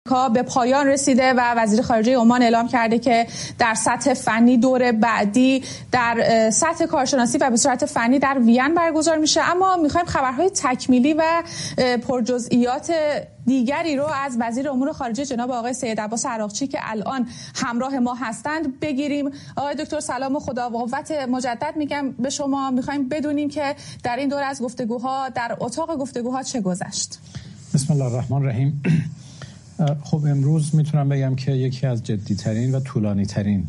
به پایان رسیده و وزیر خارجه عمان اعلام کرده که در سطح فنی دور بعدی در سطح کارشناسی و به صورت فنی در وین برگزار میشه. اما میخوایم خبرهای تکمیلی و پرجزئیات دیگری رو از وزیر امور خارجه جناب آقای سید عباس عراقچی که الان همراه ما هستند بگیریم. آقای دکتر سلام و خدا و قوت مجدد میگم به شما. میخوایم بدونیم که در این دوره از گفتگوها در اتاق گفتگوها چه گذشت. بسم الله الرحمن الرحیم. خب امروز میتونم بگم که یکی از جدیترین و طولانی ترین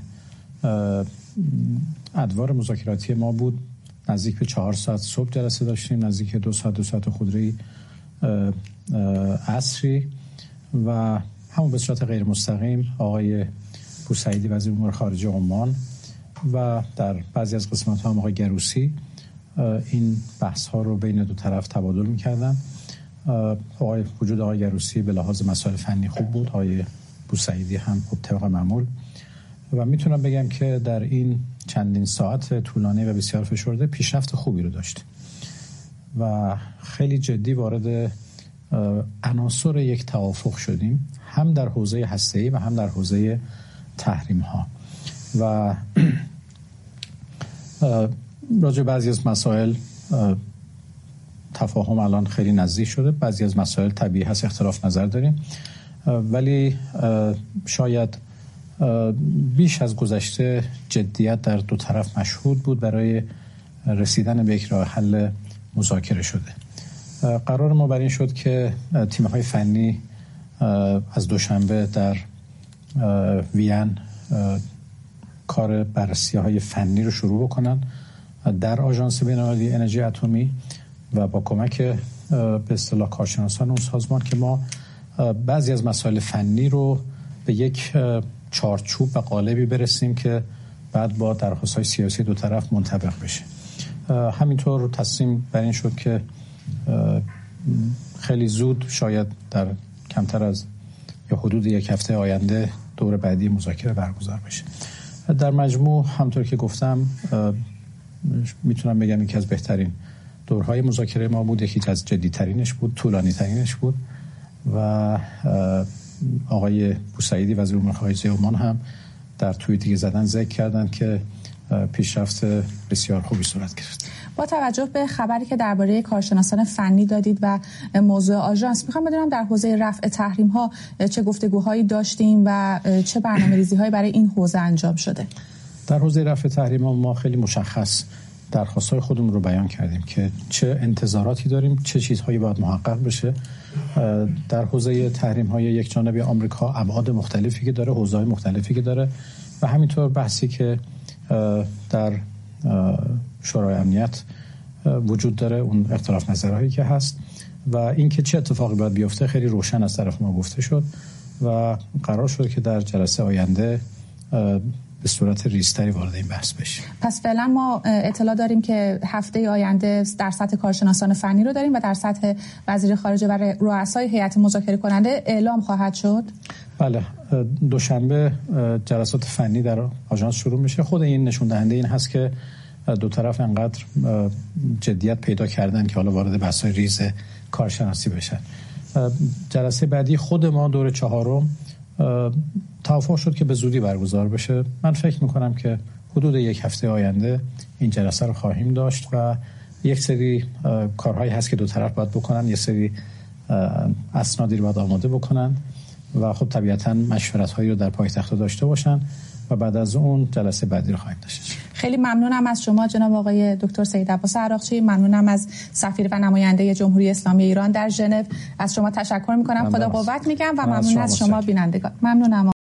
ادوار مذاکراتی ما بود. نزدیک به 4 ساعت صبح جلسه داشتیم، نزدیک 2 ساعت خودرویی عصری و همون به صورت غیر مستقیم آقای بوسعیدی وزیر امور خارجه عمان و در بعضی از قسمت‌ها هم آقای گروسی این بحث ها رو بین دو طرف تبادل می‌کردن. وجود آقای گروسی به لحاظ مسائل فنی خوب بود، آقای بوسعیدی هم خوب طبق معمول و میتونم بگم که در این چندین ساعت طولانی و بسیار فشرده پیشرفت خوبی رو داشت و خیلی جدی وارد عناصر یک توافق شدیم، هم در حوزه هسته‌ای و هم در حوزه تحریم ها و راجع بعضی از مسائل تفاهم الان خیلی نزدیک شده. بعضی از مسائل طبیعی هست اختلاف نظر داریم، ولی شاید بیش از گذشته جدیت در دو طرف مشهود بود برای رسیدن به یک راه حل مذاکره شده. قرار ما بر این شد که تیم‌های فنی از دوشنبه در وین کار بررسی‌های فنی رو شروع بکنن در آژانس بین‌المللی انرژی اتمی و با کمک به اصطلاح کارشناسان اون سازمان که ما بعضی از مسائل فنی رو به یک چارچوب و قالبی برسیم که بعد با درخواست‌های سیاسی دو طرف منطبق بشه. همینطور تصمیم بر این شد که خیلی زود، شاید در کمتر از یا حدود یک هفته آینده، دور بعدی مذاکره برگزار بشه. در مجموع همونطور که گفتم میتونم بگم یکی از بهترین دورهای مذاکره ما بود، یکی از جدی‌ترینش بود، طولانی ترینش بود و آقای بوسعیدی وزیر امور خارجه عمان هم در توییتی که زدن ذکر کردن که پیشرفت بسیار خوبی صورت گرفت. با توجه به خبری که درباره کارشناسان فنی دادید و موضوع آژانس، میخوام بدونم در حوزه رفع تحریم ها چه گفتگوهایی داشتیم و چه برنامه‌ریزی هایی برای این حوزه انجام شده؟ در حوزه رفع تحریم ها ما خیلی مشخص درخواست‌های خودمون رو بیان کردیم که چه انتظاراتی داریم، چه چیزهایی باید محقق بشه. در حوزه تحریم‌های یک جانبه آمریکا ابعاد مختلفی که داره، حوزه‌های مختلفی که داره و همینطور بحثی که در شورای امنیت وجود داره، اون اختلاف نظرهایی که هست و اینکه چه اتفاقی باید بیفته خیلی روشن از طرف ما گفته شد و قرار شد که در جلسه آینده به صورت ریزتری وارد این بحث بشه. پس فعلا ما اطلاع داریم که هفته آینده در سطح کارشناسان فنی رو داریم و در سطح وزیر خارجه و رؤسای هیئت مذاکره کننده اعلام خواهد شد. بله، دوشنبه جلسات فنی در آژانس شروع میشه. خود این نشون دهنده این هست که دو طرف انقدر جدیت پیدا کردن که حالا وارد بحث‌های ریز کارشناسی بشن. جلسه بعدی خود ما دور 4م توافق شد که به زودی برگزار بشه. من فکر میکنم که حدود یک هفته آینده این جلسه رو خواهیم داشت و یک سری کارهایی هست که دو طرف باید بکنن، یک سری اسنادی رو باید آماده بکنن و خب طبیعتاً مشورت‌هایی رو در پایتخت داشته باشن و بعد از اون جلسه بعدی رو خواهیم داشت. خیلی ممنونم از شما جناب آقای دکتر سید عباس عراقچی. ممنونم از سفیر و نماینده جمهوری اسلامی ایران در ژنو. از شما تشکر میکنم. خدا قوت میگم و ممنون از شما بینندگان. ممنونم.